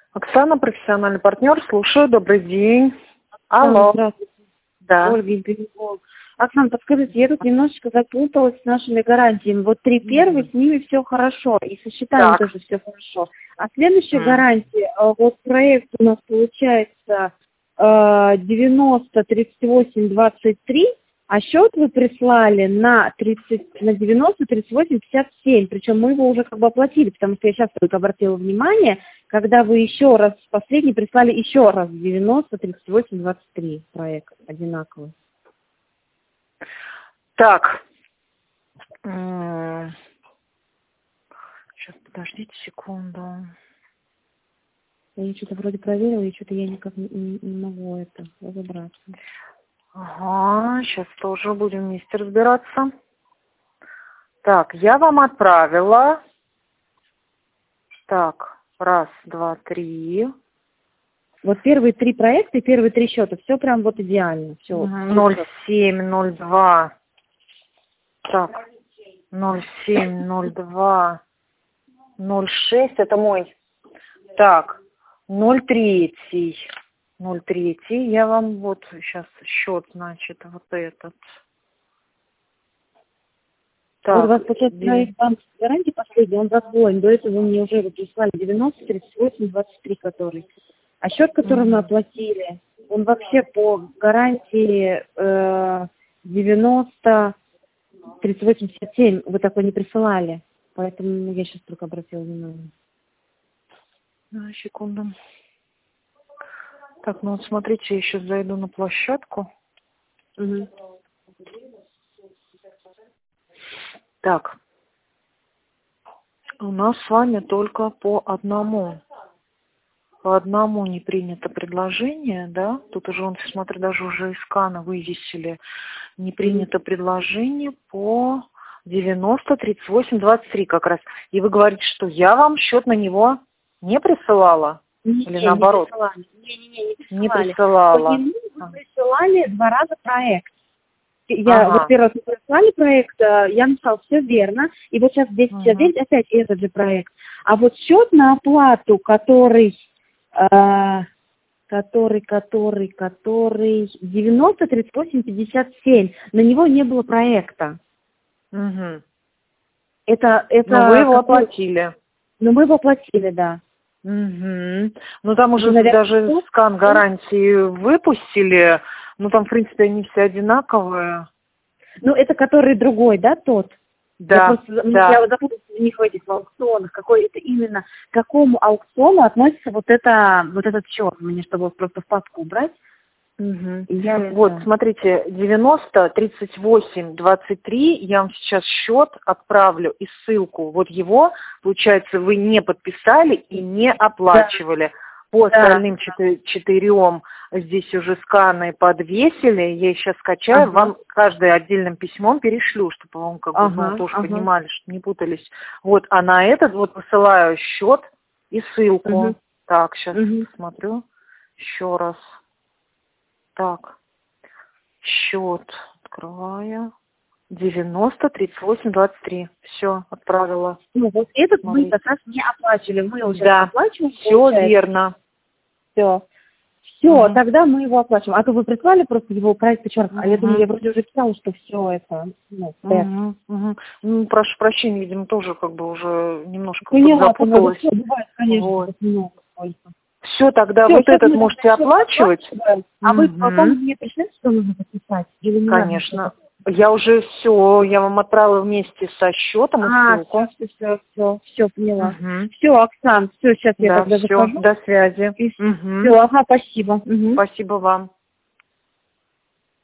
Оксана, профессиональный партнер, слушаю, добрый день. Алло. Здравствуйте. Да. Ольга из Белякова. Оксана, подскажите, я тут немножечко запуталась с нашими гарантиями. Вот 3 первых, с ними все хорошо, и со счетами тоже все хорошо. А следующая гарантия, вот проект у нас получается 90-38-23, а счет вы прислали на 90-38-57, причем мы его уже как бы оплатили, потому что я сейчас только обратила внимание, когда вы еще раз, последний прислали еще раз 90-38-23 проект одинаковый. Так. Сейчас, подождите секунду. Я что-то вроде проверила, и что-то я никак не могу это разобраться. Ага, сейчас тоже будем вместе разбираться. Так, я вам отправила. Так, 1, 2, 3. Вот первые 3 проекта и первые 3 счета, все прям вот идеально. Все. 07, 02. Так, 07, 02, 06, это мой. Так, 03. 03, я вам вот сейчас счет, значит, вот этот. Так, вот у вас получается проект банковской гарантии последний, он засвоен. До этого вы мне уже прислали 90-38-23, который. А счет, который мы оплатили, он вообще по гарантии 90-38-57 вы такой не присылали. Поэтому я сейчас только обратила внимание. Секунду. Так, ну вот смотрите, я сейчас зайду на площадку. Угу. Так, у нас с вами только по одному не принято предложение, да? Тут уже, он, смотрю, даже уже из скана вывесили. Не принято предложение по 90-38-23 как раз. И вы говорите, что я вам счет на него не присылала? Или наоборот? Не присылала. Вы присылали 2 раза проект. Вот первый раз вы прислали проект, я написала, все верно. И вот сейчас здесь опять этот же проект. А вот счет на оплату, который 90-38-57, на него не было проекта. Угу. Это но вы его оплатили. Но мы его оплатили, да. Угу. Ну там уже даже скан гарантии выпустили, ну там в принципе они все одинаковые. Ну это который другой, да, тот? Да. Я запуталась в них в этих аукционах. Какой это именно, к какому аукциону относится вот этот счет, мне чтобы просто в папку убрать. Угу. Вот, смотрите, 90-38-23, я вам сейчас счет отправлю и ссылку. Вот его, получается, вы не подписали и не оплачивали. Да. По остальным 4 здесь уже сканы подвесили. Я их сейчас скачаю, вам каждый отдельным письмом перешлю, чтобы вам как бы тоже понимали, что не путались. Вот, а на этот вот высылаю счет и ссылку. Так, сейчас смотрю еще раз. Так, счет открываю. 90-38-23. Все, отправила. Ну, вот этот мы как раз не оплачивали. Мы уже оплачиваем. Все верно. Все, тогда мы его оплачиваем. А то вы прислали просто его проект еще раз. А я думаю, я вроде уже писала, что все это. Ну, прошу прощения, видимо, тоже как бы уже немножко запуталась. Бывает, конечно, много. Все, тогда вот этот можете оплачивать. А вы потом мне пришлете, что нужно подписать? Или не конечно. Я уже все, я вам отправила вместе со счетом и ссылку. Все, поняла. Все, Оксан, все, сейчас я тогда захожу. До связи. Все, спасибо. Спасибо вам.